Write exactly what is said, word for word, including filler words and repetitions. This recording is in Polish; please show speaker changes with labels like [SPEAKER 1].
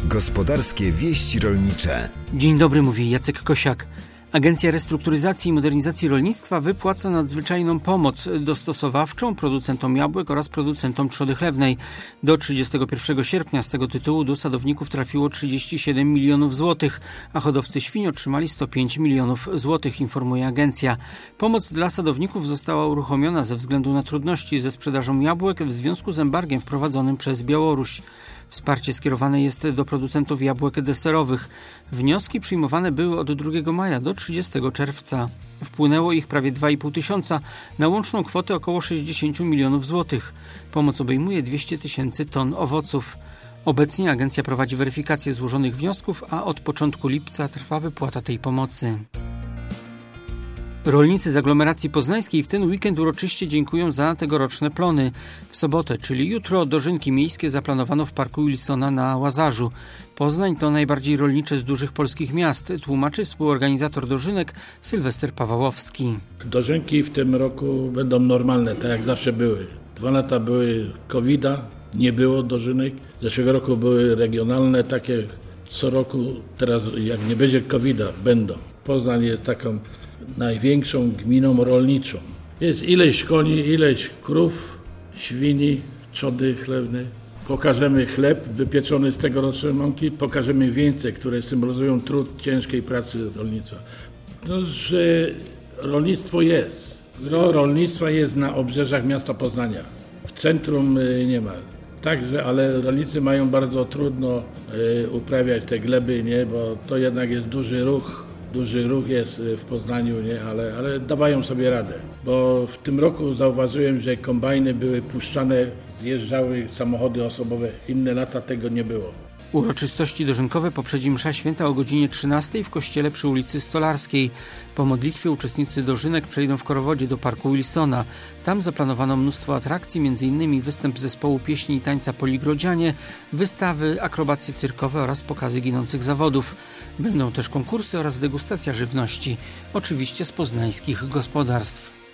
[SPEAKER 1] Gospodarskie wieści rolnicze.
[SPEAKER 2] Dzień dobry, mówi Jacek Kosiak. Agencja Restrukturyzacji i Modernizacji Rolnictwa wypłaca nadzwyczajną pomoc dostosowawczą producentom jabłek oraz producentom trzody chlewnej. Do trzydziestego pierwszego sierpnia z tego tytułu do sadowników trafiło trzydzieści siedem milionów złotych, a hodowcy świń otrzymali sto pięć milionów złotych, informuje agencja. Pomoc dla sadowników została uruchomiona ze względu na trudności ze sprzedażą jabłek w związku z embargiem wprowadzonym przez Białoruś. Wsparcie skierowane jest do producentów jabłek deserowych. Wnioski przyjmowane były od drugiego maja do trzydziestego czerwca. Wpłynęło ich prawie dwa i pół tysiąca na łączną kwotę około sześćdziesiąt milionów złotych. Pomoc obejmuje dwieście tysięcy ton owoców. Obecnie agencja prowadzi weryfikację złożonych wniosków, a od początku lipca trwa wypłata tej pomocy. Rolnicy z aglomeracji poznańskiej w ten weekend uroczyście dziękują za tegoroczne plony. W sobotę, czyli jutro, dożynki miejskie zaplanowano w parku Wilsona na Łazarzu. Poznań to najbardziej rolnicze z dużych polskich miast, tłumaczy współorganizator dożynek Sylwester Pawałowski.
[SPEAKER 3] Dożynki w tym roku będą normalne, tak jak zawsze były. Dwa lata były kowida, nie było dożynek. Zeszłego roku były regionalne, takie co roku. Teraz jak nie będzie kowida, będą. Poznań jest taką największą gminą rolniczą. Jest ileś koni, ileś krów, świni, trzody chlewnej. Pokażemy chleb wypieczony z tegorocznej mąki, pokażemy wieńce, które symbolizują trud ciężkiej pracy rolnictwa. No, że rolnictwo jest. Gro rolnictwa jest na obrzeżach miasta Poznania. W centrum nie ma. Także, ale rolnicy mają bardzo trudno y, uprawiać te gleby, nie, bo to jednak jest duży ruch. Duży ruch jest w Poznaniu, nie? Ale, ale dawają sobie radę, bo w tym roku zauważyłem, że kombajny były puszczane, zjeżdżały samochody osobowe, inne lata tego nie było.
[SPEAKER 2] Uroczystości dożynkowe poprzedzi msza święta o godzinie trzynastej w kościele przy ulicy Stolarskiej. Po modlitwie uczestnicy dożynek przejdą w Korowodzie do parku Wilsona. Tam zaplanowano mnóstwo atrakcji, m.in. występ zespołu pieśni i tańca Poligrodzianie, wystawy, akrobacje cyrkowe oraz pokazy ginących zawodów. Będą też konkursy oraz degustacja żywności, oczywiście z poznańskich gospodarstw.